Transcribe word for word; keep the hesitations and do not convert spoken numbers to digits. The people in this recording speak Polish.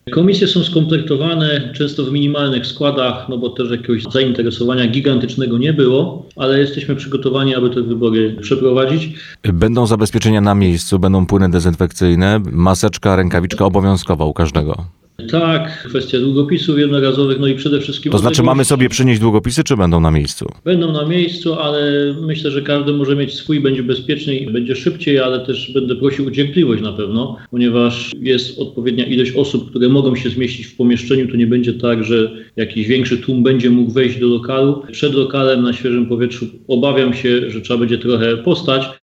Komisje są skomplektowane często w minimalnych składach, no bo też jakiegoś zainteresowania gigantycznego nie było, ale jesteśmy przygotowani, aby te wybory przeprowadzić. Będą zabezpieczenia na miejscu, będą płyny dezynfekcyjne, maseczka, rękawiczka obowiązkowa u każdego. Tak, kwestia długopisów jednorazowych, no i przede wszystkim... To znaczy mamy sobie przynieść długopisy, czy będą na miejscu? Będą na miejscu, ale myślę, że każdy może mieć swój, będzie bezpieczniej, będzie szybciej, ale też będę prosił o cierpliwość na pewno, ponieważ jest odpowiednia ilość osób, które mogą się zmieścić w pomieszczeniu. To nie będzie tak, że jakiś większy tłum będzie mógł wejść do lokalu. Przed lokalem na świeżym powietrzu obawiam się, że trzeba będzie trochę postać.